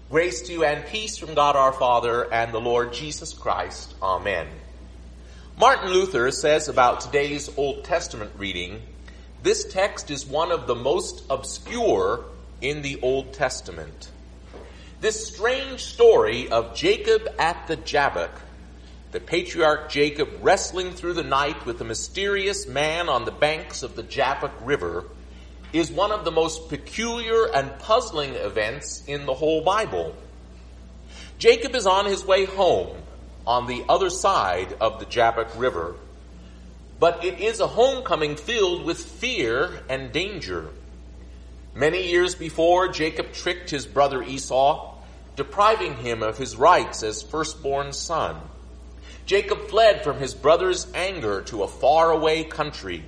Grace to you and peace from God our Father and the Lord Jesus Christ. Amen. Martin Luther says about today's Old Testament reading, this text is one of the most obscure in the Old Testament. This strange story of Jacob at the Jabbok, the patriarch Jacob wrestling through the night with a mysterious man on the banks of the Jabbok River, is one of the most peculiar and puzzling events in the whole Bible. Jacob is on his way home on the other side of the Jabbok River, but it is a homecoming filled with fear and danger. Many years before, Jacob tricked his brother Esau, depriving him of his rights as firstborn son. Jacob fled from his brother's anger to a faraway country.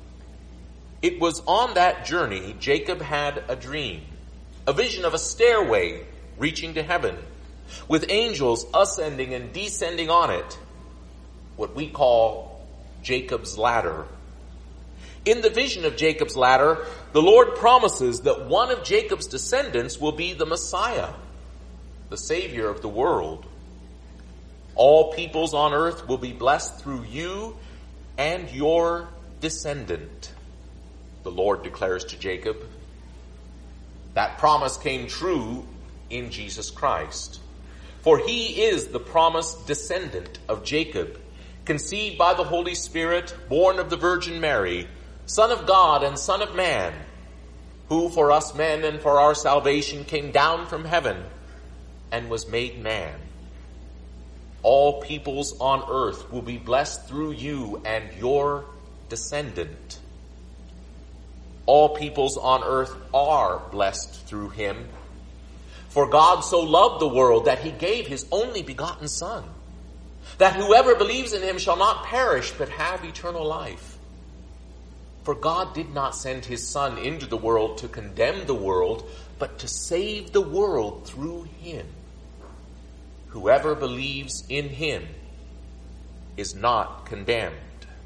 It was on that journey Jacob had a dream, a vision of a stairway reaching to heaven, with angels ascending and descending on it, what we call Jacob's ladder. In the vision of Jacob's ladder, the Lord promises that one of Jacob's descendants will be the Messiah, the Savior of the world. All peoples on earth will be blessed through you and your descendant, the Lord declares to Jacob. That promise came true in Jesus Christ. For he is the promised descendant of Jacob, conceived by the Holy Spirit, born of the Virgin Mary, Son of God and Son of Man, who for us men and for our salvation came down from heaven and was made man. All peoples on earth will be blessed through you and your descendant. All peoples on earth are blessed through him. For God so loved the world that he gave his only begotten Son, that whoever believes in him shall not perish but have eternal life. For God did not send his Son into the world to condemn the world, but to save the world through him. Whoever believes in him is not condemned.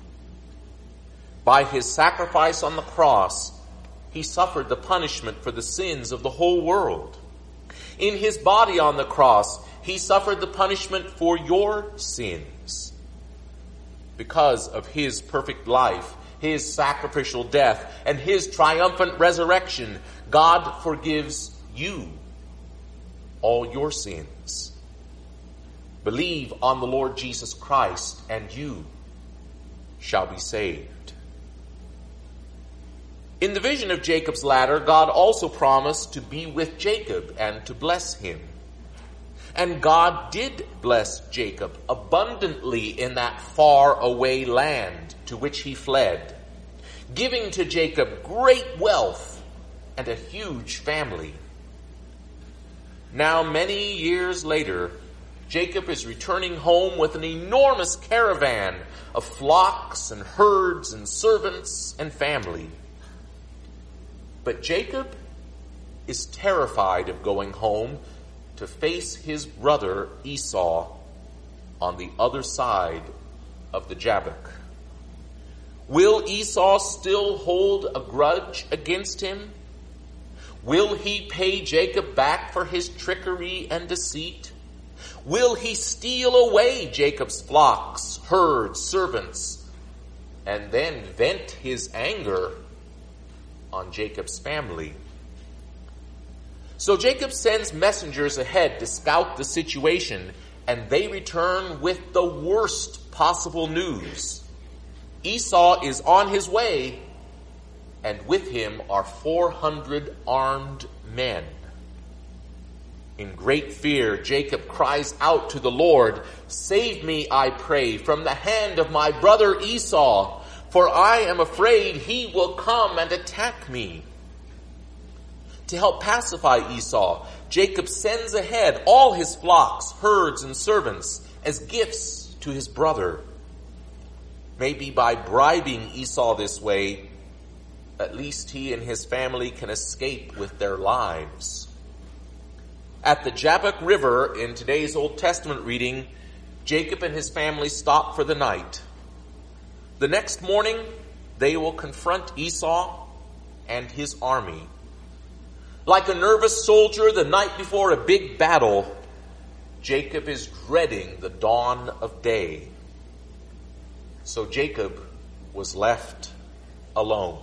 By his sacrifice on the cross, he suffered the punishment for the sins of the whole world. In his body on the cross, he suffered the punishment for your sins. Because of his perfect life, his sacrificial death, and his triumphant resurrection, God forgives you all your sins. Believe on the Lord Jesus Christ, and you shall be saved. In the vision of Jacob's ladder, God also promised to be with Jacob and to bless him. And God did bless Jacob abundantly in that far away land to which he fled, giving to Jacob great wealth and a huge family. Now, many years later, Jacob is returning home with an enormous caravan of flocks and herds and servants and family. But Jacob is terrified of going home to face his brother Esau on the other side of the Jabbok. Will Esau still hold a grudge against him? Will he pay Jacob back for his trickery and deceit? Will he steal away Jacob's flocks, herds, servants, and then vent his anger on Jacob's family? So Jacob sends messengers ahead to scout the situation, and they return with the worst possible news. Esau is on his way, and with him are 400 armed men. In great fear, Jacob cries out to the Lord, "Save me, I pray, from the hand of my brother Esau, for I am afraid he will come and attack me." To help pacify Esau, Jacob sends ahead all his flocks, herds, and servants as gifts to his brother. Maybe by bribing Esau this way, at least he and his family can escape with their lives. At the Jabbok River in today's Old Testament reading, Jacob and his family stop for the night. The next morning, they will confront Esau and his army. Like a nervous soldier the night before a big battle, Jacob is dreading the dawn of day. So Jacob was left alone.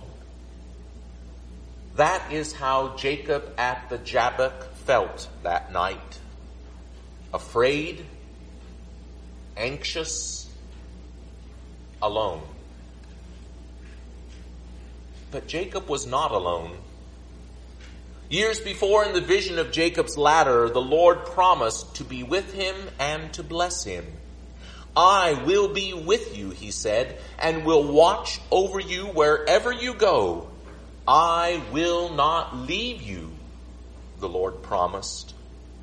That is how Jacob at the Jabbok felt that night. Afraid, anxious, alone. But Jacob was not alone. Years before, in the vision of Jacob's ladder, the Lord promised to be with him and to bless him. I will be with you, he said, and will watch over you wherever you go. I will not leave you, the Lord promised.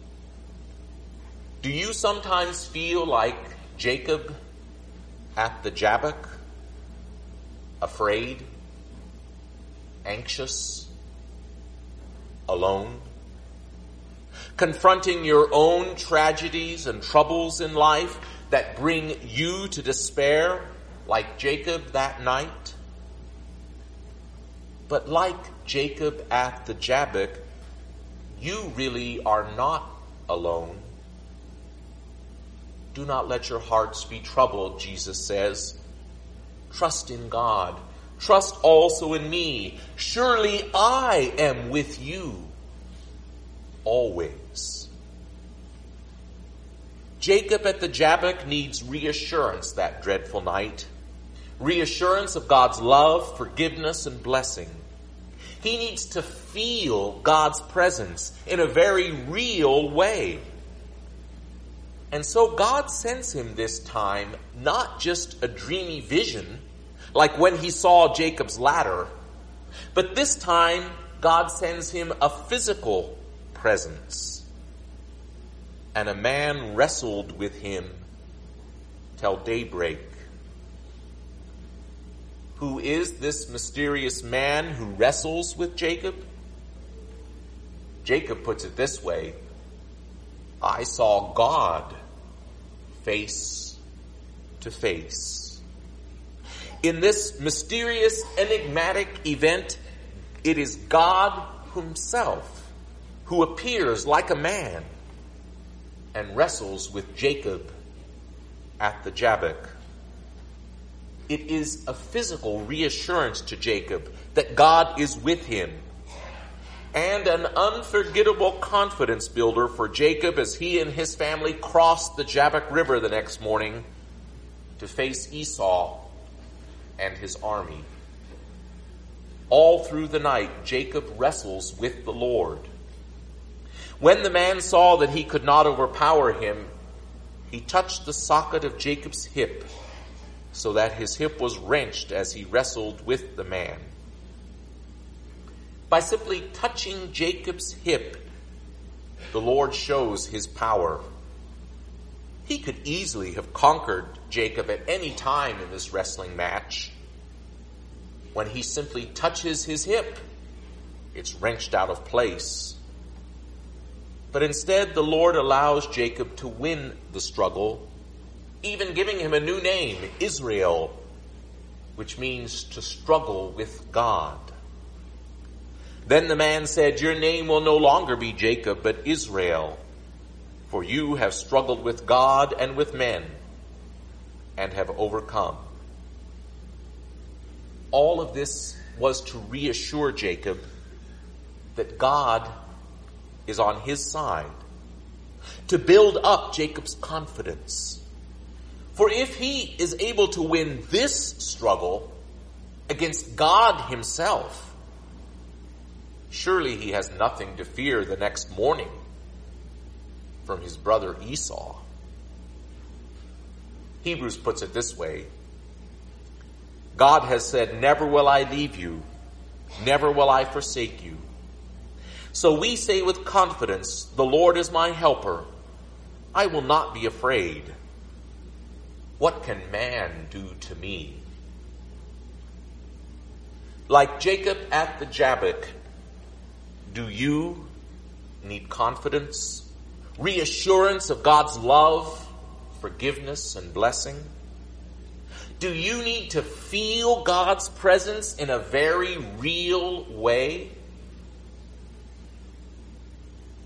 Do you sometimes feel like Jacob at the Jabbok? Afraid, anxious, alone? Confronting your own tragedies and troubles in life that bring you to despair, like Jacob that night? But like Jacob at the Jabbok, you really are not alone. Do not let your hearts be troubled, Jesus says. Trust in God. Trust also in me. Surely I am with you always. Jacob at the Jabbok needs reassurance that dreadful night. Reassurance of God's love, forgiveness, and blessing. He needs to feel God's presence in a very real way. And so God sends him this time not just a dreamy vision, like when he saw Jacob's ladder, but this time God sends him a physical presence. And a man wrestled with him till daybreak. Who is this mysterious man who wrestles with Jacob? Jacob puts it this way: I saw God face to face. In this mysterious, enigmatic event, it is God himself who appears like a man and wrestles with Jacob at the Jabbok. It is a physical reassurance to Jacob that God is with him, and an unforgettable confidence builder for Jacob as he and his family crossed the Jabbok River the next morning to face Esau and his army. All through the night, Jacob wrestles with the Lord. When the man saw that he could not overpower him, he touched the socket of Jacob's hip, so that his hip was wrenched as he wrestled with the man. By simply touching Jacob's hip, the Lord shows his power. He could easily have conquered Jacob at any time in this wrestling match. When he simply touches his hip, it's wrenched out of place. But instead, the Lord allows Jacob to win the struggle, even giving him a new name, Israel, which means to struggle with God. Then the man said, your name will no longer be Jacob, but Israel, for you have struggled with God and with men, and have overcome. All of this was to reassure Jacob that God is on his side, to build up Jacob's confidence. For if he is able to win this struggle against God himself, surely he has nothing to fear the next morning from his brother Esau. Hebrews puts it this way: God has said, never will I leave you, never will I forsake you. So we say with confidence, the Lord is my helper. I will not be afraid. What can man do to me? Like Jacob at the Jabbok, do you need confidence, reassurance of God's love, forgiveness, and blessing? Do you need to feel God's presence in a very real way?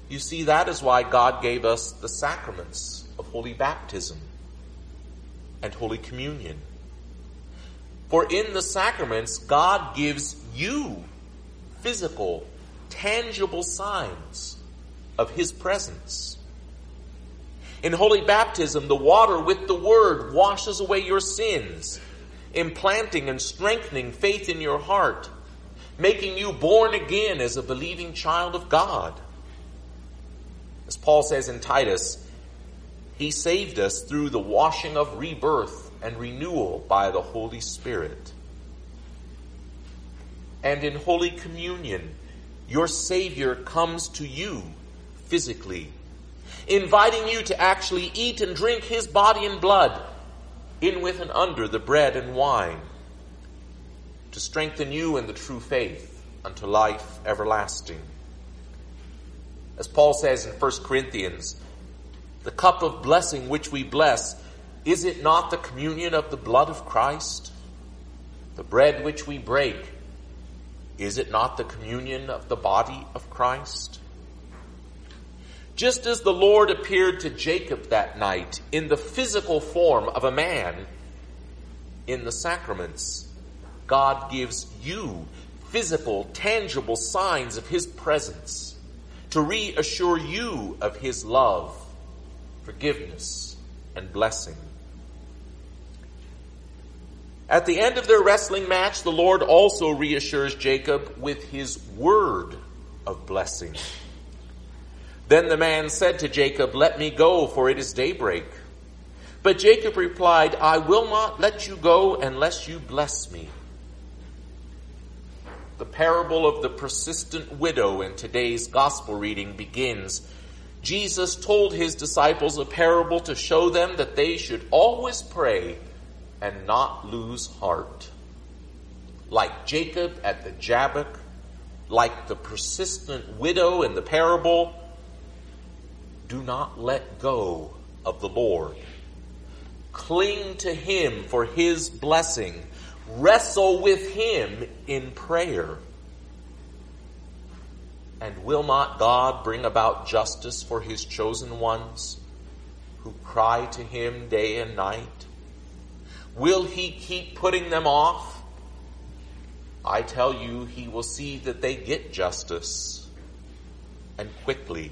You see, that is why God gave us the sacraments of holy baptism and Holy Communion. For in the sacraments, God gives you physical, tangible signs of His presence. In holy baptism, the water with the Word washes away your sins, implanting and strengthening faith in your heart, making you born again as a believing child of God. As Paul says in Titus, He saved us through the washing of rebirth and renewal by the Holy Spirit. And in Holy Communion, your Savior comes to you physically, inviting you to actually eat and drink His body and blood, in with and under the bread and wine, to strengthen you in the true faith unto life everlasting. As Paul says in 1 Corinthians, the cup of blessing which we bless, is it not the communion of the blood of Christ? The bread which we break, is it not the communion of the body of Christ? Just as the Lord appeared to Jacob that night in the physical form of a man, in the sacraments, God gives you physical, tangible signs of His presence to reassure you of His love, forgiveness, and blessing. At the end of their wrestling match, the Lord also reassures Jacob with His word of blessing. Then the man said to Jacob, "Let me go, for it is daybreak." But Jacob replied, "I will not let you go unless you bless me." The parable of the persistent widow in today's gospel reading begins. Jesus told His disciples a parable to show them that they should always pray and not lose heart. Like Jacob at the Jabbok, like the persistent widow in the parable, do not let go of the Lord. Cling to Him for His blessing. Wrestle with Him in prayer. And will not God bring about justice for His chosen ones who cry to Him day and night? Will He keep putting them off? I tell you, He will see that they get justice, and quickly.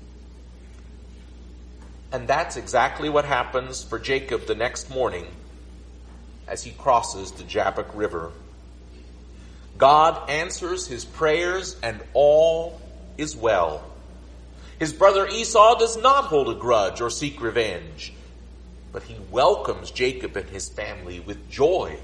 And that's exactly what happens for Jacob the next morning as he crosses the Jabbok River. God answers his prayers and all is well. His brother Esau does not hold a grudge or seek revenge, but he welcomes Jacob and his family with joy.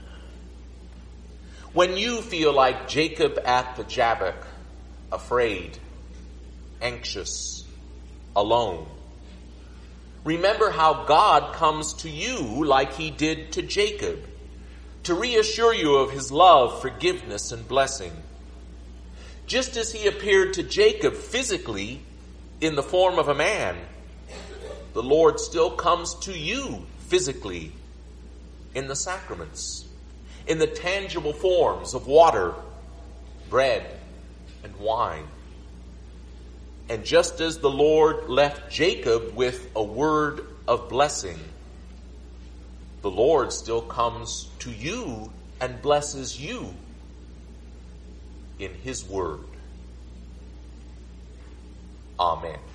When you feel like Jacob at the Jabbok, afraid, anxious, alone, remember how God comes to you like He did to Jacob, to reassure you of His love, forgiveness, and blessing. Just as He appeared to Jacob physically in the form of a man, the Lord still comes to you physically in the sacraments, in the tangible forms of water, bread, and wine. And just as the Lord left Jacob with a word of blessing, the Lord still comes to you and blesses you in His word. Amen.